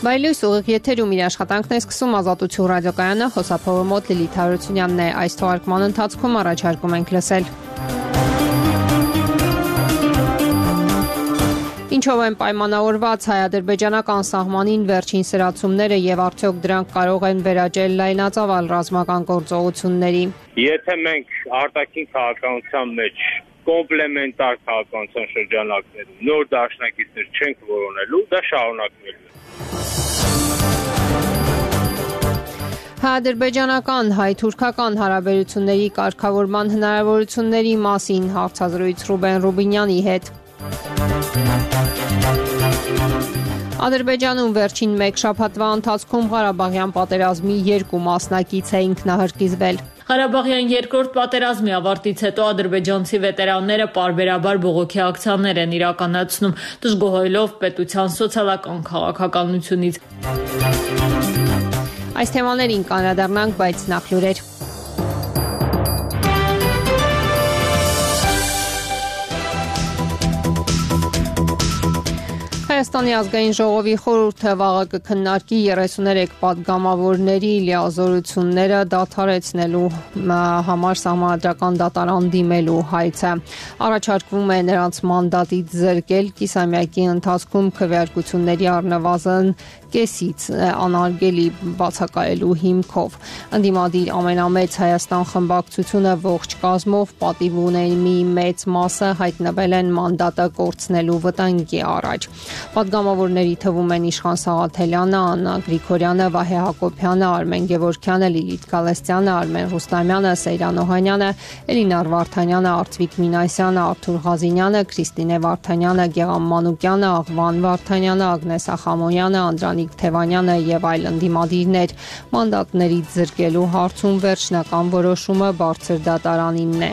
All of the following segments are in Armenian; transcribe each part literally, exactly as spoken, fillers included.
Բայլույս ուղիղ եթերում իր աշխատանքն է սկսում Ազատություն ռադիոկայանը, խոսափողը մոտ Լիլիթ Հարությունյանն է։ Այս թողարկման ընթացքում առաջարկում ենք լսել. Ինչով են պայմանավորված հայ-ադրբեջանական սահմանին վերջին սրացումները եւ արդյոք դրանք կարող են վերաճել լայնածավալ ռազմական գործողությունների։ Եթե մենք արտաքին քաղաքականության մեջ կոմպլեմենտար քաղաքականության շրջանակներում նոր դաշնակիցներ չենք որոնելու, դա շարունակվելու է։ Հայ-ադրբեջանական հայ-թուրքական հարաբերությունների կարգավորման հնարավորությունների մասին հարցազրույց Ռուբեն Ռուբինյանի հետ։ Ադրբեջանում վերջին մեկ շաբաթվա ընթացքում Ղարաբաղյան պատերազմի երկու մասնակից է ինքնահրկիզվել։ Ղարաբաղյան երկրորդ պատերազմի ավարտից հետո ադրբեջանցի վետերանները պարբերաբար բողոքի ակցիաներ են իրականացնում, դժգոհելով պետության սոցիալական քաղաքականությունից։ Այս թեմաներին կանրադառնանք, բայց նախ լուրեր։ Հայաստանի ազգային ժողովի խորհուրդը վաղը կքննարկի երեսուներեք պատգամավորների լիազորությունները դադարեցնելու համար սահմանադրական դատարան դիմելու հայցը։ Առաջարկվում է նրանց մանդատից զրկել կիսամյակի ընթացքում քվեարկությունների առնվազն կեսից անարգելի բացակայելու հիմքով։ Ընդդիմադիր ամենամեծ Հայաստան խմբակցությունը ողջ կազմով պատիվ ունենի մեծ մասը հայտնվել են մանդատը կորցնելու վտանգի առաջ։ Պատգամավորների թվում են Իշխան Սաղաթելյանը, Աննա Գրիգորյանը, Վահե Հակոբյանը, Արմեն Գևորգյանը, Լիլիթ Գալստյանը, Արմեն Ռուստամյանը, Սեյրան Օհանյանը, Էլինար Վարդանյանը, Արծվիկ Մինասյանը, Արթուր Ղազինյանը, Քրիստինե Վարդանյանը, Գեղամ Մանուկյանը, Աղվան Վարդանյանը, Ագնես Ախամոյանը, Անդրանիկ Թևանյանը եւ այլ ընդդիմադիրներ։ Մանդատներից զրկելու հարցում վերջնական որոշումը բարձր դատարանինն է։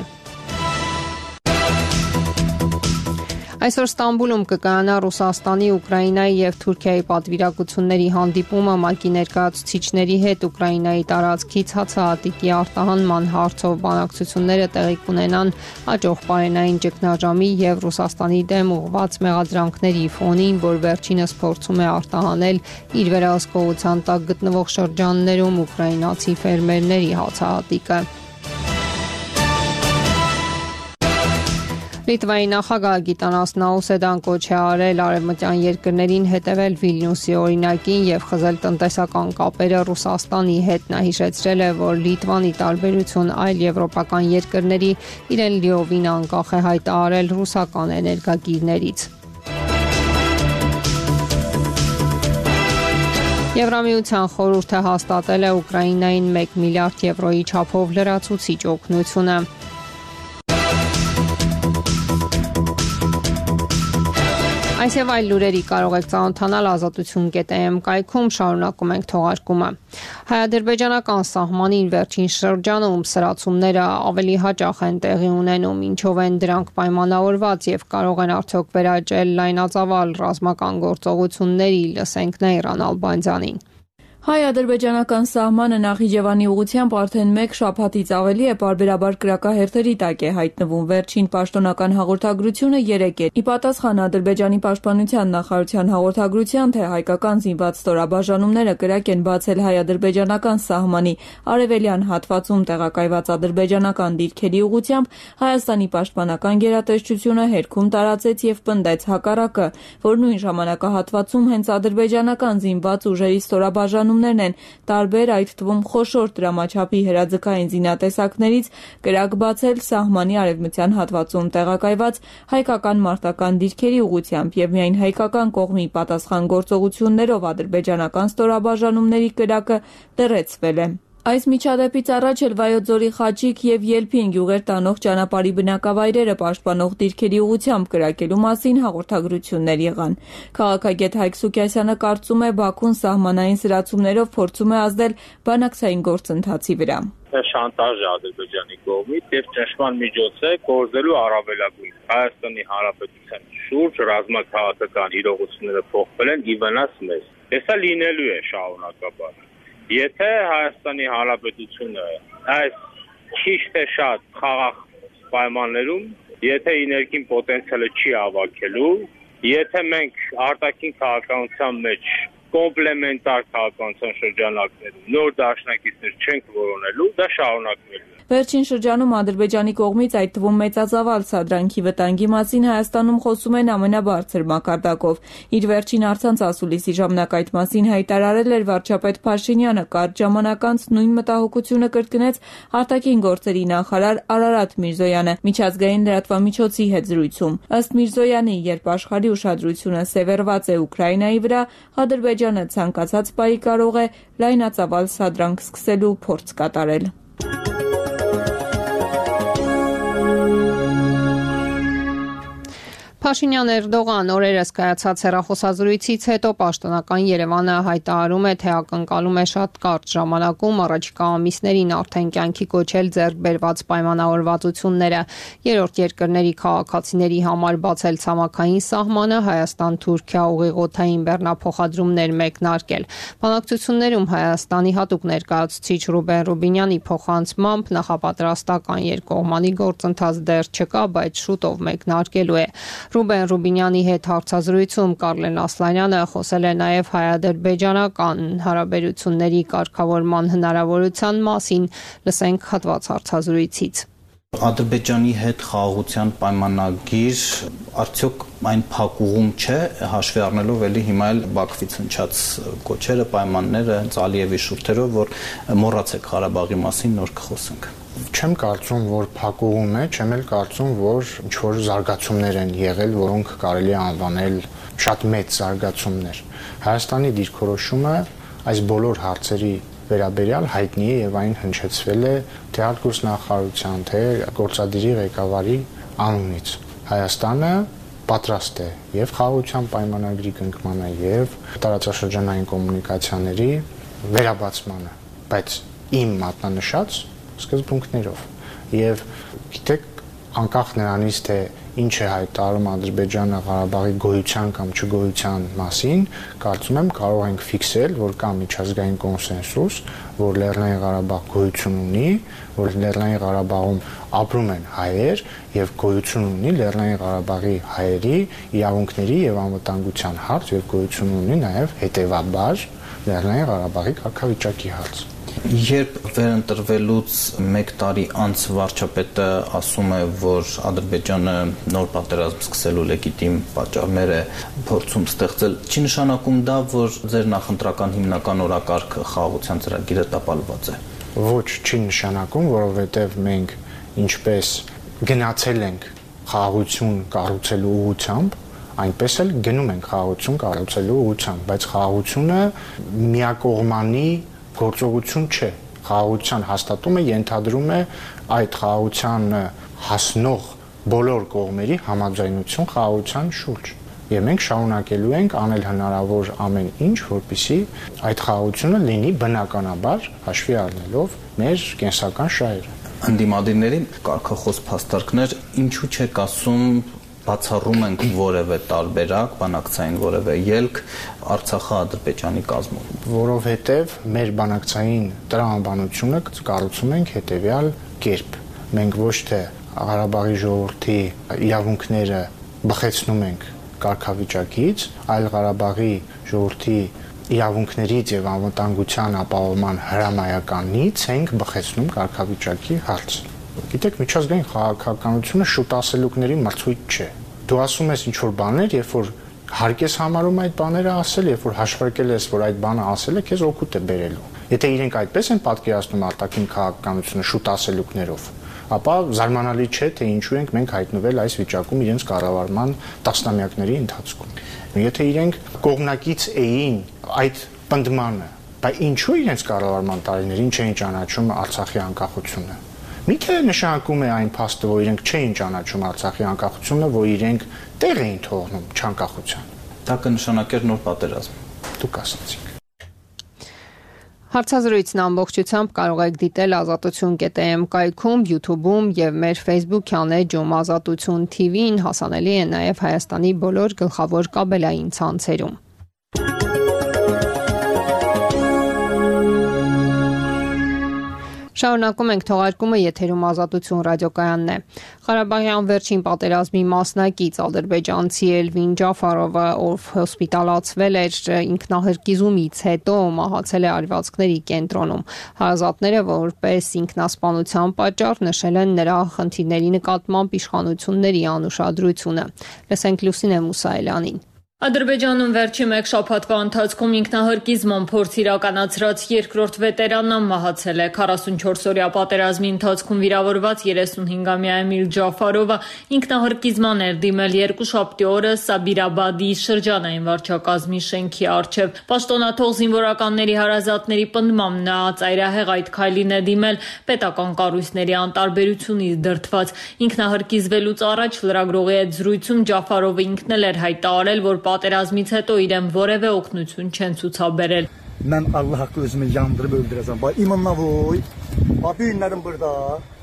Այսօր Ստամբուլում կկայանա Ռուսաստանի, Ուկրաինայի եւ Թուրքիայի պատվիրակությունների հանդիպումը ՄԱԿ-ի ներկայացուցիչների հետ Ուկրաինայի տարածքից հացահատիկի արտահանման հարցով բանակցությունները տեղի կունենան հաջող պարենային ճգնաժամի եւ Ռուսաստանի դեմ ուղղված մեղադրանքների ֆոնին, որ վերջինս փորձում է արտահանել իր վերահսկողության տակ գտնվող շրջաններում ուկրաինացի ֆերմերների հացահատիկը։ Լիտվայի նախագահ Գիտանաս Նաուսեդան կոչ է արել արևմտյան երկրներին հետևել Վիլնյուսի օրինակին եւ խզել տնտեսական կապերը Ռուսաստանի հետ։ Նա հիշեցրել է, որ Լիտվան ի տարբերություն այլ եվրոպական երկրների իրեն լիովին անկախ է հայտարարել ռուսական էներգակիրներից։ Եվրամիության խորհուրդը հաստատել է Ուկրաինային մեկ միլիարդ եվրոյի չափով լրացուցիչ օգնությունը։ Այս եւ այլ լուրերի կարող եք ծանոթանալ ազատություն կետ էմ կայքում, շարունակում ենք թողարկումը։ Հայ-ադրբեջանական սահմանին վերջին շրջանում սրացումները ավելի հաճախ են տեղի ունենում, ինչով են դրանք պայմանավորված եւ կարող են արդյոք վերաճել լայնածավալ ռազմական գործողությունների, լսենք Նայիրան Ալբանդյանին։ Հայ-ադրբեջանական սահմանը Նախիջևանի ուղղությամբ արդեն մեկ շաբաթից ավելի է պարբերաբար կրակահերթերի տակ է հայտնվում։ Վերջին պաշտոնական հաղորդագրությունը երեկ է։ Ի պատասխան Ադրբեջանի պաշտպանության նախարարության հաղորդագրության, թե հայկական զինված ստորաբաժանումները կրակ են բացել հայ-ադրբեջանական սահմանի արևելյան հատվածում տեղակայված ադրբեջանական դիրքերի ուղղությամբ, Հայաստանի պաշտպանական գերատեսչությունը հերքում տարածեց եւ պնդեց հակառակը, որ նույն ժամանակահատվածում հենց ադրբեջանական զինված ուժերի ստորաբաժանումներն են տարբեր, այդ թվում խոշոր դրամաչափի հրաձգային զինատեսակներից կրակ բացել սահմանի արևմտյան հատվածում տեղակայված հայկական մարտական դիրքերի ուղղությամբ եւ միայն հայկական կողմի պատասխան գործողություններով ադրբեջանական ստորաբաժանումների կրակը լրացվել է։ Այս միջադեպից առաջ էլ Վայոց ձորի Խաչիկ եւ Ելփին գյուղեր տանող ճանապարհի բնակավայրերը պաշտպանող դիրքերի ուղղությամբ կրակելու մասին հաղորդագրություններ եղան։ Քաղաքագետ Հայկ Սուքիասյանը կարծում է, Բաքուն սահմանային սրացումներով փորձում է ազդել բանակցային գործընթացի վրա։ Շանտաժ է Ադրբեջանի կողմից եւ ճնշման միջոց է կորզելու առավելագույն Հայաստանի Հանրապետության շուրջ ռազմաքաղաքական իրողությունները փոխվել են ի վնաս մեզ։ Դա լինելու է շարունակաբար։ Եթե Հայաստանի Հանրապետությունը այս ճիշտ է շատ խաղաղ պայմաններում, եթե իներկին պոտենցիալը չի ավակելու, եթե մենք արտաքին քաղաքականության մեջ կոմպլեմենտար քաղաքականության շրջանակներում նոր դաշնակիցներ չենք որոնելու, դա շարունակվելու է։ Վերջին շրջանում Ադրբեջանի կողմից, այդ թվում մեծածավալ սադրանքի վտանգի մասին Հայաստանում խոսում են ամենաբարձր մակարդակով։ Իր վերջին առցանց ասուլիսի ժամանակ այդ մասին հայտարարել էր վարչապետ Փաշինյանը, կարճ ժամանակ անց նույն մտահոգությունը կրկնեց արտաքին գործերի նախարար Արարատ Միրզոյանը միջազգային լրատվամիջոցի հետ զրույցում։ Ըստ Միրզոյանի, երբ աշխարհի ուշադրությունը սևեռված է Ուկրաինայի վրա, Ադրբեջանը ցանկացած պահի կարող է լայնածավալ սադրանք սկսելու փորձ կատարել։ Փաշինյան-Էրդողան օրերս կայացած հեռախոսազրույցից հետո պաշտոնական Երևանը հայտարարում է, թե ակնկալում է շատ կարճ ժամանակում առաջիկա ամիսներին արդեն կյանքի կոչել ձեռք բերված պայմանավորվածությունները, երրորդ երկրների քաղաքացիների համար բացել ցամաքային սահմանը, Հայաստան-Թուրքիա ուղիղօդային բեռնափոխադրումներ մեկնարկել։ Բանակցություններում Հայաստանի հատուկ ներկայացուցիչ Ռուբեն Ռուբինյանի փոխանցմամբ նախապատրաստական երկկողմանի գործընթաց դեռ չկա, բայց շուտով մեկնարկելու է։ Ռուբեն Ռուբինյանի հետ հարցազրույցում Կարլեն Ասլանյանը խոսել է նաև հայ-ադրբեջանական հարաբերությունների կարգավորման հնարավորության մասին, լսենք հատված հարցազրույցից։ Ադրբեջանի հետ խաղաղության պայմանագիր արդյոք այն փակուղում չէ, հաշվի առնելով էլի հիմա էլ Բաքվից հնչած կոչերը, պայմանները, հենց Ալիևի շուրթերով, որ մոռացեք Ղարաբաղի մասին, նոր կխոսենք։ Չեմ կարծում, որ փակուղում է, չեմ էլ կարծում, որ ինչ-որ զարգացումներ են եղել, որոնք կարելի է անվանել շատ մեծ զարգացումներ։ Հայաստանի դիրքորոշումը այս բոլոր հարցերի վերաբերյալ հայտնի է եւ այն հնչեցվել է թե արտգործնախարարության, թե գործադիրի ղեկավարի անունից։ Հայաստանը պատրաստ է եւ խաղաղության պայմանագրի կնքմանը եւ տարածաշրջանային կոմունիկացիաների վերաբացմանը, բայց իմ մատնանշած սկզբունքներով եւ գիտեք անկախ նրանից թե ինչ է հայտարարում Ադրբեջանը Ղարաբաղի գոյության կամ չգոյության մասին, կարծում եմ կարող ենք ֆիքսել, որ կա միջազգային կոնսենսուս, որ Լեռնային Ղարաբաղ գոյություն ունի, որ Լեռնային Ղարաբաղում ապրում են հայեր եւ գոյություն ունի Լեռնային Ղարաբաղի հայերի իրավունքների եւ անվտանգության հարց եւ գոյություն ունի նաեւ հետեւաբար Լեռնային Ղարաբաղի կարգավիճակի հարց։ Երբ վերընտրվելուց մեկ տարի անց վարչապետը ասում է, որ Ադրբեջանը նոր պատերազմ սկսելու լեգիտիմ պատճառներ է փորձում ստեղծել, չի նշանակում դա, որ ձեր նախընտրական հիմնական օրակարգը խաղաղության ծրագիրը տապալված է։ Ոչ, չի նշանակում, որովհետև մենք ինչպես գնացել ենք խաղաղություն կառուցելու ուղղությամբ, այնպես էլ գնում ենք խաղաղություն կառուցելու ուղղությամբ, բայց խաղաղությունը միակողմանի գործողություն չէ։ Խաղաղության հաստատումը ենթադրում է այդ խաղաղության հասնող բոլոր կողմերի համաձայնություն խաղաղության շուրջ։ Եվ մենք շարունակելու ենք անել հնարավոր ամեն ինչ, որպեսզի այդ խաղաղությունը լինի բնականաբար հաշվի առնելով մեր կենսական շահերը։ Ընդդիմադիրներին կարգախոս փաստարկներ, ինչու չեք ասում բացառում ենք որևէ տարբերակ, բանակցային որևէ ելք Արցախը Ադրբեջանի կազմում։ Որովհետև մեր բանակցային տրամաբանությունը կառուցում ենք հետևյալ կերպ։ Մենք ոչ թե Ղարաբաղի ժողովրդի իրավունքները բխեցնում ենք կարգավիճակից, այլ Ղարաբաղի ժողովրդի իրավունքներից եւ անվտանգության ապահովման հրամայականից ենք բխեցնում կարգավիճակի հարց։ Գիտեք, միջազգային քաղաքականությունը շուտ ասելուկների մրցույթ չէ։ Դու ասում ես ինչ-որ բաներ, երբ որ հարկ ես համարում այդ բաները ասել, երբ որ հաշվարկել ես, որ այդ բանը ասել է, քեզ օգուտ է բերելու։ Եթե իրենք այդպես են պատկերացնում արտաքին քաղաքականությունը շուտ ասելուկներով, ապա զարմանալի չէ, թե ինչու ենք մենք հայտնվել այս վիճակում իրենց կառավարման տասնամյակների ընթացքում։ Եթե իրենք կողմնակից էին այդ պնդմանը, բայց ինչու իրենց կառավարման տարիներին չէին ճանաչում Արցախի անկախությունը։ Միթե նշանակում է այն փաստը, որ իրենք չէին ճանաչում Արցախի անկախությունը, որ իրենք տեղ էին թողնում չանկախության։ Դա կնշանակեր նոր պատերազմ։ Դուք ասացիք։ Հարցազրույցն ամբողջությամբ կարող եք դիտել ազատություն կետ էմ կայքում, YouTube-ում եւ մեր Facebook-յան էջում Ազատություն թի վին հասանելի է նաեւ Հայաստանի բոլոր գլխավոր կաբելային ցանցերում։ Շարունակում ենք թողարկումը, եթերում Ազատություն ռադիոկայանն է։ Ղարաբաղյան վերջին պատերազմի մասնակից ադրբեջանցի Էլվին Ջաֆարովը, ով հոսպիտալացվել էր ինքնահրկիզումից հետո, մահացել է արևածքների կենտրոնում։ Հարազատները որպես ինքնասպանության պատճառ նշել են նրա խնդիրների նկատմամբ իշխանությունների անուշադրությունը։ Լսենք Լուսինե Մուսայելյանին։ Ադրբեջանում վերջի մեկ շաբաթվա ընթացքում ինքնահրկիզման փորձ իրականացրած երկրորդ վետերանը մահացել է։ քառասունչորս օրյա պատերազմի ընթացքում վիրավորված երեսունհինգամյա Էմիլ Ջաֆարովը ինքնահրկիզման էր դիմել երկուշաբթի օրը Սաբիրաբադի շրջանային վարչակազմի շենքի առջև։ Պաշտոնաթող զինվորականների հարազատների պնդմամբ նա ծայրահեղ այդ քայլին է դիմել պետական կառույցների անտարբերությունից դրդված։ Ինքնահրկիզվելուց առաջ լրագրողի հետ զրույցում Ջաֆարովը ինքն էլ էր հայտարարել, որ պատերազմից հետո իրեն որևէ օգնություն չեն ցուցաբերել։ Mən Allah haqqı özümü yandırıb öldürəcəm. Bax imanla voy. Bax bu günlərim burada.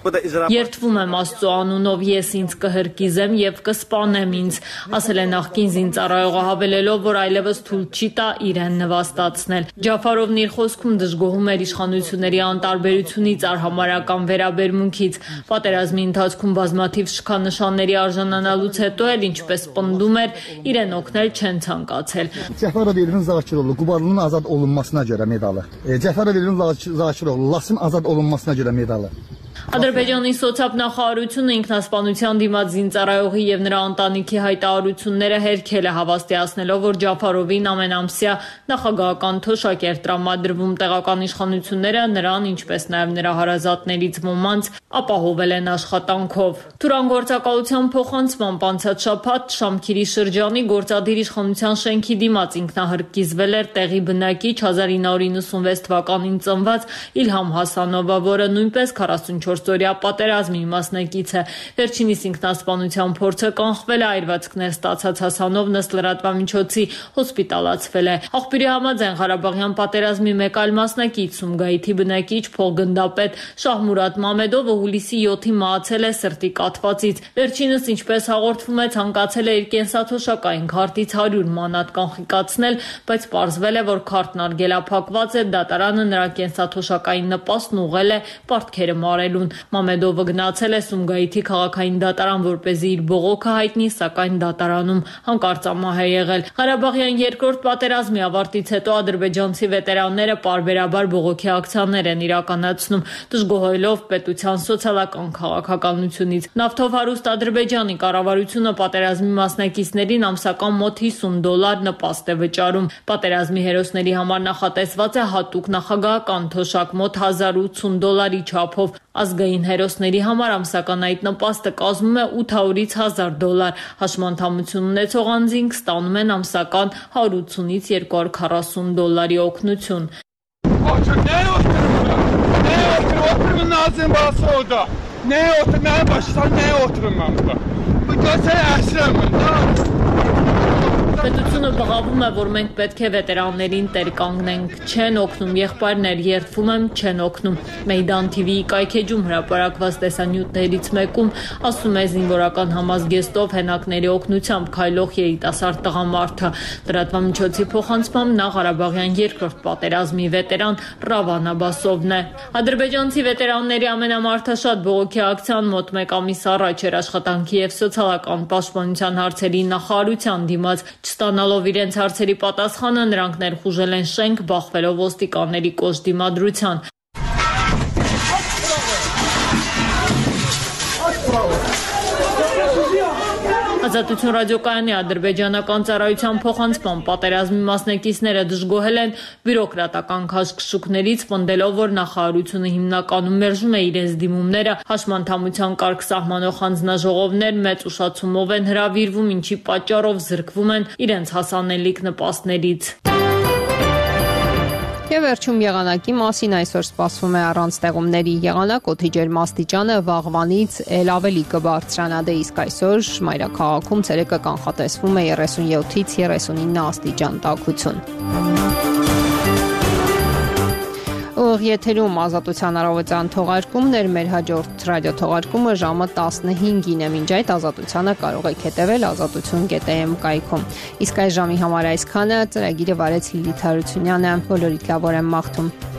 Երդվում եմ Աստծո անունով, ես ինձ կհրկիզեմ եւ կսպանեմ ինձ, ասել է նախկին զինծառայողը, հավելելով, որ այլևս թույլ չի տա իրեն նվաստացնել։ Ջաֆարովն իր խոսքում դժգոհում էր իշխանությունների անտարբերությունից, արհամարհական վերաբերմունքից։ Պատերազմի ընթացքում բազմաթիվ շքանշանների արժանանալուց հետո էլ, ինչպես պնդում էր, իրեն օգնել չեն ցանկացել։ Ջաֆարովun Zakıroğlu Qubarlının azad olunmasına görə medalı. Ջաֆարովun Zakıroğlu Lasın azad olunmasına görə medalı. Ադրբեջանի սոցիալ-նախարարությունը ինքնասպանության դիմաց զինծառայողի եւ նրա ընտանիքի հայտարարությունները հերքել է, հավաստիացնելով, որ Ջաֆարովին ամենամսյա նախագահական թոշակ էր տրամադրվում։ Տեղական իշխանությունները նրան, ինչպես նաեւ նրա հարազատներից ոմանց, ապահովել են աշխատանքով։ Թուրան գործակալության փոխանցմամբ անցած շաբաթ Շամքիրի շրջանի գործադիր իշխանության շենքի դիմաց ինքնահրկիզվել էր տեղի բնակիչ հազար ինը հարյուր իննսունվեց թվականին ծնված Իլհամ Հասանովը, որը նույնպես քառասունչորս օրյա պատերազմի մասնակից է։ Վերջինիս ինքնասպանության փորձը կանխվել է, այրվածքներ ստացած Հասանովն ըստ լրատվամիջոցի հոսպիտալացվել է։ Աղբյուրի համաձայն Ղարաբաղյան պատերազմի մեկ այլ մասնակից Սումգայիթի բնակիչ փոխգնդապետ Շահմուրադ Մամեդովը հուլիսի յոթին մահացել է սրտի կաթվածից։ Վերջինս, ինչպես հաղորդվում է, ցանկացել է իր կենսաթոշակային քարտից հարյուր մանատ կանխիկացնել, բայց պարզվել է, որ քարտն արգելափակված է, դատարանը նրա կենսաթոշակային նպաստն ուղղել է պարտքերը մարելուն։ Մամեդովը գնացել է Սումգայիթի քաղաքային դատարան, որպեսզի իր բողոքը հայտնի, սակայն դատարանում հանկարծամահ է եղել։ Ղարաբաղյան երկրորդ պատերազմի ավարտից հետո ադրբեջանցի վետերանները պարբերաբար բողոքի ակցիաներ են իրականացնում, դժգոհելով պետության սոցիալական քաղաքականությունից։ Նավթով հարուստ Ադրբեջանի կառավարությունը պատերազմի մասնակիցներին ամսական մոտ հիսուն դոլար նպաստ է վճարում։ Պատերազմի հերոսների համար նախատեսված է հատուկ նախագահական թոշակ մոտ հազար ութսուն դոլարի չափով։ Ազգային հերոսների համար ամսական այդ նպաստը կազմում է ութ հարյուրից հազար դոլար։ Հաշմանդամություն ունեցող անձինք ստանում են ամսական հարյուր ութսունից երկու հարյուր քառասուն դոլարի օգնություն։ Ne oturmaya başlasan ne oturum ben burada. Bu göster əsrəm. Պետությունը բղավում է, որ մենք պետք է վետերաններին տեր կանգնենք, չեն օգնում, եղբայրներ, երդվում եմ, չեն օգնում։ Մեյդան թի վիի կայքեջում հրապարակված տեսանյութերից մեկում ասում է զինվորական համազգեստով հենակների օգնությամբ քայլող երիտասարդ տղամարդը։ Լրատվամիջոցի փոխանցմամբ նա Ղարաբաղյան երկրորդ պատերազմի վետերան Ռավան Աբասովն է։ Ադրբեջանցի վետերանների ամենամարդաշատ բողոքի ակցիան մոտ մեկ ամիս առաջ էր աշխատանքի եւ սոցիալական պաշտպանության հարցերի նախարարության դիմաց։ Չստանալով իրենց հարցերի պատասխանը, նրանք ներխուժել են շենք, բախվելով ոստիկանների կոշտ դիմադրության։ Ազատություն ռադիոկայանի ադրբեջանական ծառայության փոխանցման պատերազմի մասնակիցները դժգոհել են բյուրոկրատական քաշքշուկներից, պնդելով, որ նախարարությունը հիմնականում մերժում է իրենց դիմումները, հաշմանդամության կարգ սահմանող հանձնաժողովներ մեծ ուշացումով են հրավիրվում, ինչի պատճառով զրկվում են իրենց հասանելիք նպաստներից։ Եվ վերջում եղանակի մասին այսօր սպասվում է առանց ստեղումների եղանակ, օդի ջերմաստիճանը վաղվանից էլ ավելի կբարձրանա, դե իսկ այսօր մայրաքաղաքում ցերեկը կանխատեսվում է երեսունյոթից երեսունինը աստիճան տաքություն։ Ուղիղ եթերում Ազատության առավոտյան թողարկումներ, մեր հաջորդ ռադիո թողարկումը ժամը տասնհինգին է։ Մինչ այդ Ազատությանը կարող եք հետևել ազատություն կետ էմ կայքում։ Իսկ այս ժամի համար այսքանը, ծրագիրը վարեց Լիլիթ Հարությունյանը, բոլորիդ լավ օր եմ մաղթում։